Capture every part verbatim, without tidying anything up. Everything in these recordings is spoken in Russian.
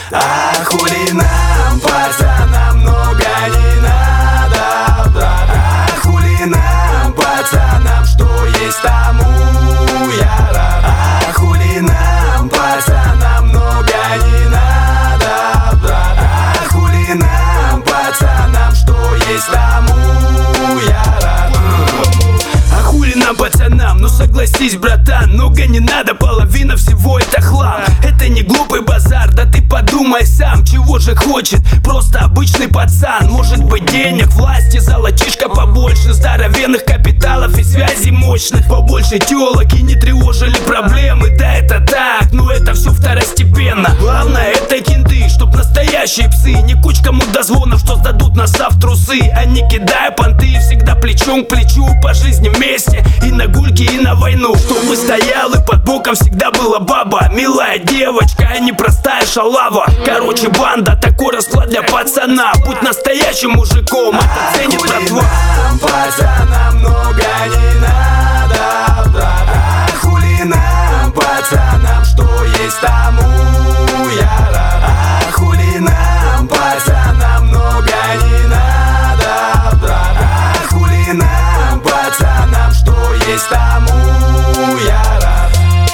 А хули нам, пацанам, много не надо, брат. А хули нам, пацанам, что есть тому я рад. А хули нам, пацанам, много не надо, брат. А хули нам, пацанам, что есть тому я рад. А хули нам, пацанам, ну согласись, братан, много не надо, половина всего это хлам. Это не глупый базар, да ты подумай сам, чего же хочет просто обычный пацан. Может быть денег, власти, золотишко побольше, здоровенных капиталов и связей мощных, побольше телок и не тревожили проблемы. Да это так, но это все второстепенно. Главное это кенты, чтоб настоящие псы, не кучка мудозвонов, что сдадут нас в трусы. Они кидая понты, всегда плечом к плечу, по жизни вместе, и на гульки, и на войну. Чтобы стоял и под боком всегда была баба, милая девочка, а не простая шалава. Короче, банда, такой расклад для пацана. Будь настоящим мужиком, это ценит братва. Нам, пацанам, много не надо, брат. А хули нам, пацанам, что есть тому я рад. А хули нам, пацанам, много не надо, брат. А хули нам, пацанам, что есть тому я рад.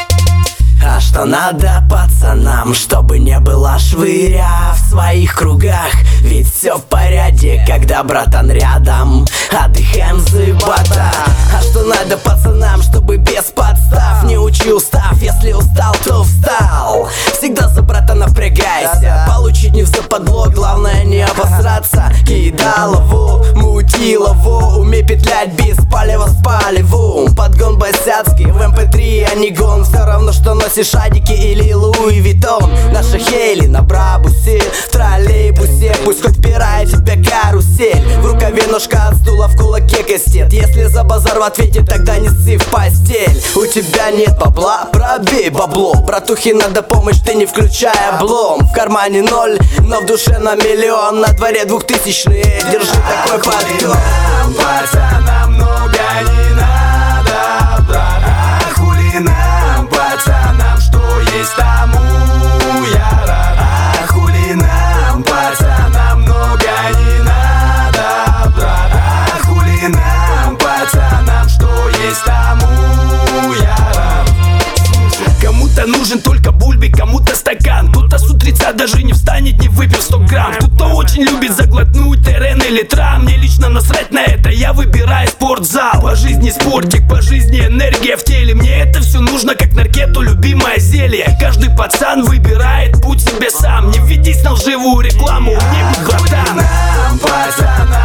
А что надо пацанам, чтобы не было швыря в своих кругах? Ведь все в порядке, когда братан рядом, отдыхаем зыбата. А что надо пацанам, чтобы без подстав не учи устав? Если устал, то встал. Всегда за брата напрягайся, получить не в западло, главное не обосраться. Кидалову, мутилову, умей петлять без палева с палеву. Подгон босяцкий в эм пэ три, а не гон. Все равно, что носишь адики или Луи Виттон. Наша Хейли на Брабусе, в троллейбусе, пусть хоть впирает тебя карусель. В рукаве ножка от стула, в кулаке кастет. Если за базар в ответе, тогда не ссы в постель. У тебя нет бабла, пробей бабло. Братухе надо помощь, ты не включай облом. В кармане ноль, но в душе на миллион. На дворе двухтысячные, держи такой подъем. Нам, пацанам, много не надо, брат. А хули нам, пацанам, что есть тому я рад. А хули нам, пацанам, много не надо, брат. А хули нам, пацанам, что есть тому я рад. Кому-то нужен только бульбик, кому-то стакан. Кто-то с утреца даже не встанет, не выпив сто грамм. Кто-то очень любит заглотнуть терен или трам. Мне лично насрать на это, я выбираю спортзал. По жизни спортик, по жизни энергия в теле. Мне это все нужно, как наркету, любимое зелье. Каждый пацан выбирает путь себе сам. Не ведись на лживую рекламу, не будь братан. Нам, пацанам,